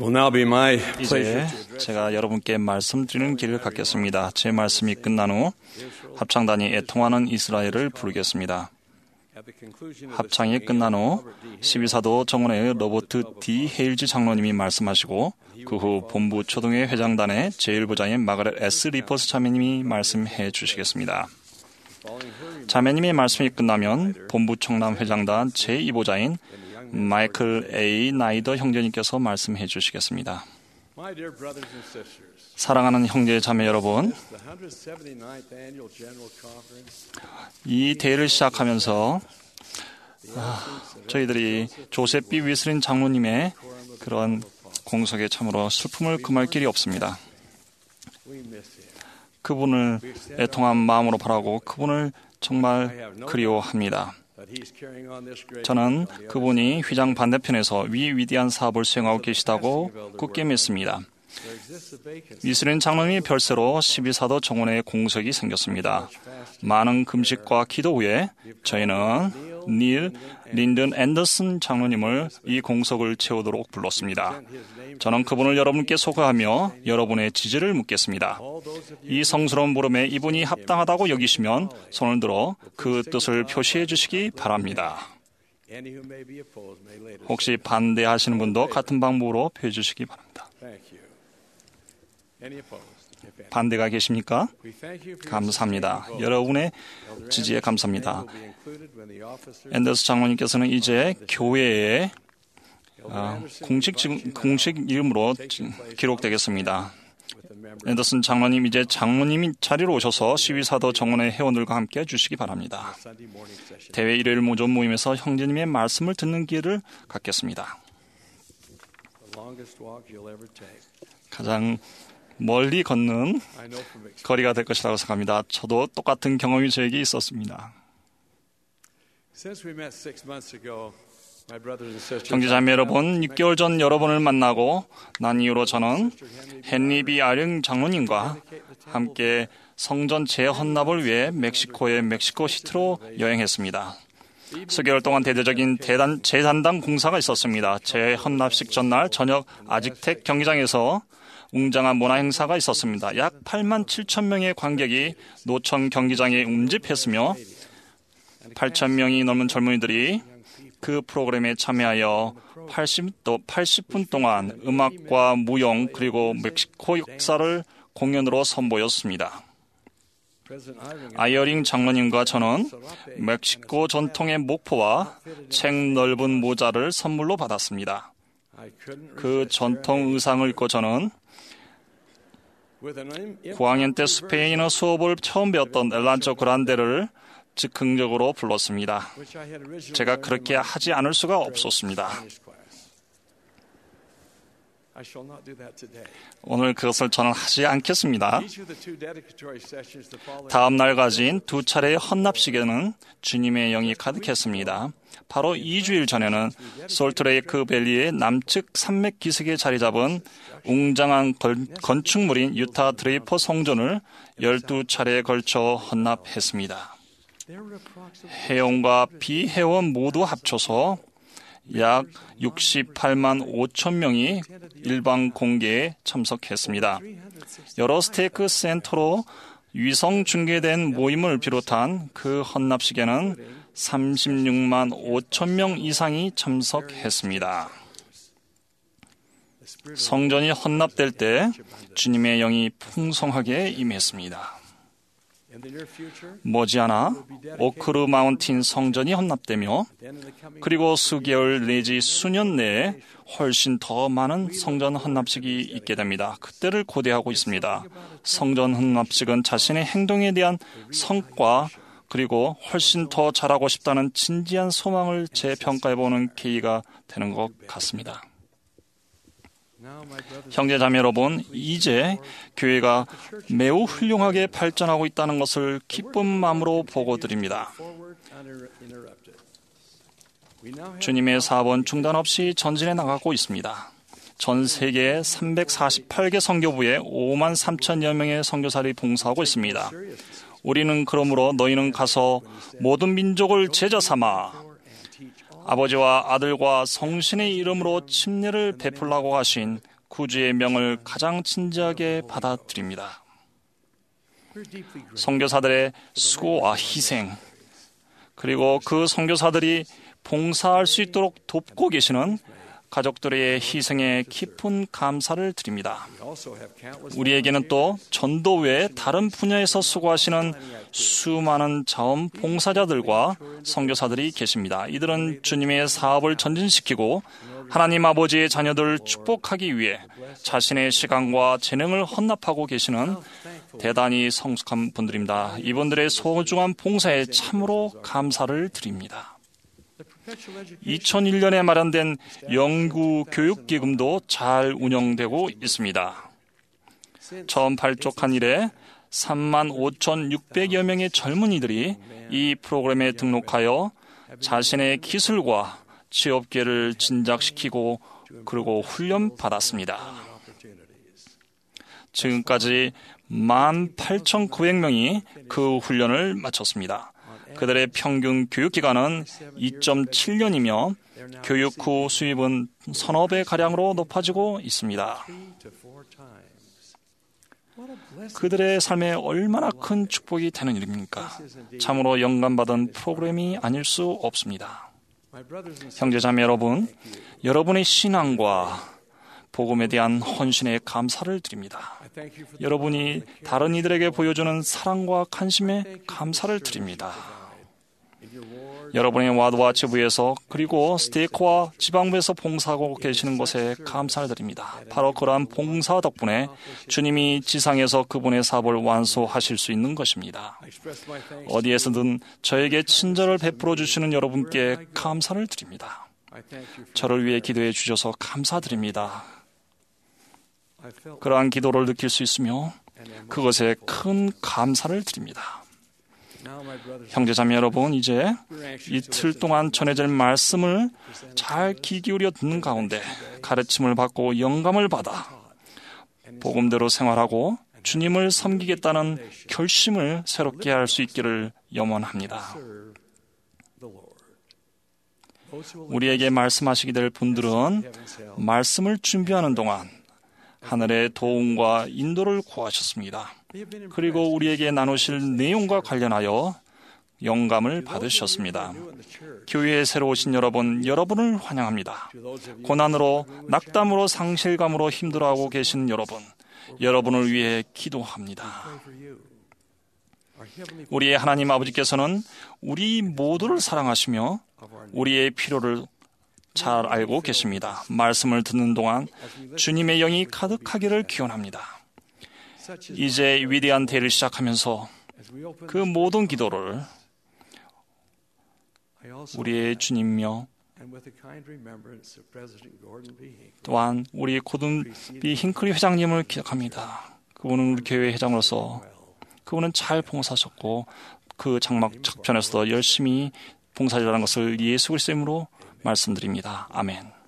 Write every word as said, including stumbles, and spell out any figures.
will now be my 이제 pleasure to address 제가 여러분께 말씀드리는 길을 갖겠습니다. 제 말씀이 끝난 후 합창단이 애통하는 이스라엘을 부르겠습니다. at the conclusion of the 합창이 singing, 끝난 후 Robert D. Hale, 십이사도 정원의 로버트 D. 헤일즈 장로님이 말씀하시고 그 후 본부 초등회 회장단의 제일 부장인 마가렛 S. 리퍼스 자매님이 말씀해 주시겠습니다. following her 자매님의 말씀이 끝나면 본부 청남 회장단 제이 부자인 마이클 A. 나이더 형제님께서 말씀해 주시겠습니다. My dear brothers and sisters, 사랑하는 형제 자매 여러분, the one hundred seventy-ninth Annual General Conference 이 대회를 시작하면서 아, 저희들이 조셉 B. 위슬린 장로님의 그런 공석에 참으로 슬픔을 금할 길이 없습니다. we miss him. 그분을 애통한 마음으로 바라고 그분을 정말 그리워합니다. But he's carrying on this great 저는 그분이 휘장 반대편에서 위 위대한 사업을 수행하고 계시다고 굳게 믿습니다. there exists a vacancy. 위슬린 장로님의 별세로 십이사도 정원에 공석이 생겼습니다. 많은 금식과 기도 후에 저희는 닐 린든 앤더슨 장로님을 이 공석을 채우도록 불렀습니다. 저는 그분을 여러분께 소개하며 여러분의 지지를 묻겠습니다. 이 성스러운 물음에 이분이 합당하다고 여기시면 손을 들어 그 뜻을 표시해 주시기 바랍니다. Any who may be opposed may later 혹시 반대하시는 분도 같은 방법으로 표해 주시기 바랍니다. thank you. Any opposed? If any. 반대가 계십니까? We thank you for your 감사합니다. sustaining vote. 여러분의 Elder 지지에 Anderson's 감사합니다. name will be included when the officers- 앤더스 장로님께서는 이제 교회에 Elder 아, Anderson, 공식, we invite you 지- now 공식 이름으로 to take 지- your place 기록되겠습니다. with the members. 앤더슨 장로님 이제 장로님이 자리로 오셔서 시위사도 정원의 회원들과 함께 해주시기 바랍니다. Sunday morning session. 대회 일요일 모전 모임에서 형제님의 말씀을 듣는 길을 갖겠습니다. The longest walk you'll ever take. 가장 멀리 걷는 I know from experience. 거리가 될 것이라고 생각합니다. 저도 똑같은 경험이 저에게 있었습니다. Since we met six months ago, my brothers and sisters, 형제자매 여러분, 육 개월 전 여러분을 만나고 난 이후로 저는 헨리 B. 아령 장로님과 함께 성전 재헌납을 위해 멕시코의 멕시코 시티로 여행했습니다. 수개월 동안 대대적인 대단, 재단당 공사가 있었습니다. 재헌납식 전날 저녁 아직텍 경기장에서 웅장한 문화 행사가 있었습니다. 약 팔만 칠천 명의 관객이 노천 경기장에 움집했으며 팔천 명이 넘는 젊은이들이 그 프로그램에 참여하여 팔십, 또 팔십 분 동안 음악과 무용 그리고 멕시코 역사를 공연으로 선보였습니다. President Iring 아이어링 장로님과 저는 멕시코 전통의 목포와 책 넓은 모자를 선물로 받았습니다. I couldn't 그 전통 의상을 입고 저는 with an im- 구 학년 때 스페인어 수업을 처음 배웠던 엘란초 그란데를 즉흥적으로 불렀습니다. which I had originally 제가 learned 그렇게 in my 하지 않을 수가 grade 없었습니다. Spanish class. I shall not do that today. 오늘 그것을 저는 하지 않겠습니다. Each of the two dedicatory sessions the following 다음 날 가진 두 차례의 헌납식에는 주님의 영이 가득했습니다. 바로 이 주일 전에는 솔트레이크 밸리의 남측 산맥 기슭에 자리 잡은 웅장한 건, 건축물인 유타 드레이퍼 성전을 열두 차례에 걸쳐 헌납했습니다. there were approximately 회원과 비회원 모두 합쳐서 약 육십팔만 오천 명이 일반 공개에 참석했습니다. 여러 스테이크 센터로 위성 중계된 모임을 비롯한 그 헌납식에는 삼십육만 오천 명 이상이 참석했습니다. 성전이 헌납될 때 주님의 영이 풍성하게 임했습니다. in the near future, 머지않아 오크르 마운틴 성전이 헌납되며 then in the coming 그리고 수개월 내지 수년 내에 훨씬 더 많은 성전 헌납식이 있게 됩니다. 그때를 고대하고 있습니다. 성전 헌납식은 자신의 행동에 대한 성과 그리고 훨씬 더 잘하고 싶다는 진지한 소망을 재평가해보는 계기가 되는 것 같습니다. now, my brothers 형제자매 여러분, 이제 교회가 매우 훌륭하게 발전하고 있다는 것을 기쁜 마음으로 보고 드립니다. forward uninterrupted. We now have 주님의 사업은 중단 없이 전진해 나가고 있습니다. 전 세계 삼백사십팔 개 선교부에 오만 삼천여 명의 선교사들이 봉사하고 있습니다. 우리는 그러므로 너희는 가서 모든 민족을 제자 삼아 아버지와 아들과 성신의 이름으로 침례를 베풀라고 하신 구주의 명을 가장 진지하게 받아들입니다. 선교사들의 수고와 희생, 그리고 그 선교사들이 봉사할 수 있도록 돕고 계시는 가족들의 희생에 깊은 감사를 드립니다. 우리에게는 또 전도 외에 다른 분야에서 수고하시는 수많은 자원봉사자들과 선교사들이 계십니다. 이들은 주님의 사업을 전진시키고 하나님 아버지의 자녀들을 축복하기 위해 자신의 시간과 재능을 헌납하고 계시는 대단히 성숙한 분들입니다. 이분들의 소중한 봉사에 참으로 감사를 드립니다. 이천일 년에 마련된 영구교육기금도 잘 운영되고 있습니다. 처음 발족한 이래 삼만 오천육백여 명의 젊은이들이 이 프로그램에 등록하여 자신의 기술과 취업계를 진작시키고 그리고 훈련받았습니다. 지금까지 만 팔천구백 명이 그 훈련을 마쳤습니다. 그들의 평균 교육기간은 이 점 칠 년이며 교육 후 수입은 서너 배 가량으로 높아지고 있습니다. 그들의 삶에 얼마나 큰 축복이 되는 일입니까? 참으로 영감받은 프로그램이 아닐 수 없습니다. 형제자매 여러분, 여러분의 신앙과 복음에 대한 헌신에 감사를 드립니다. 여러분이 다른 이들에게 보여주는 사랑과 관심에 감사를 드립니다. 여러분의 와드와 지부에서 그리고 스테이크와 지방부에서 봉사하고 계시는 것에 감사를 드립니다. 바로 그러한 봉사 덕분에 주님이 지상에서 그분의 사업을 완수하실 수 있는 것입니다. 어디에서든 저에게 친절을 베풀어 주시는 여러분께 감사를 드립니다. 저를 위해 기도해 주셔서 감사드립니다. 그러한 기도를 느낄 수 있으며 그것에 큰 감사를 드립니다. 형제자매 여러분, 이제 이틀 동안 전해질 말씀을 잘 귀 기울여 듣는 가운데 가르침을 받고 영감을 받아 복음대로 생활하고 주님을 섬기겠다는 결심을 새롭게 할 수 있기를 염원합니다. 우리에게 말씀하시게 될 분들은 말씀을 준비하는 동안 하늘의 도움과 인도를 구하셨습니다. 그리고 우리에게 나누실 내용과 관련하여 영감을 받으셨습니다. 교회에 새로 오신 여러분, 여러분을 환영합니다. 고난으로, 낙담으로, 상실감으로 힘들어하고 계신 여러분, 여러분을 위해 기도합니다. 우리의 하나님 아버지께서는 우리 모두를 사랑하시며 우리의 필요를 잘 알고 계십니다. 말씀을 듣는 동안 주님의 영이 가득하기를 기원합니다. 이제 위대한 대를 시작하면서 그 모든 기도를 우리의 주님이며 또한 우리 고든 비 힝클리 회장님을 기억합니다. 그분은 우리 교회 회장으로서 그분은 잘 봉사하셨고 그 장막 작편에서도 열심히 봉사자라는 것을 예수 그리스도의 이름으로 말씀드립니다. 아멘.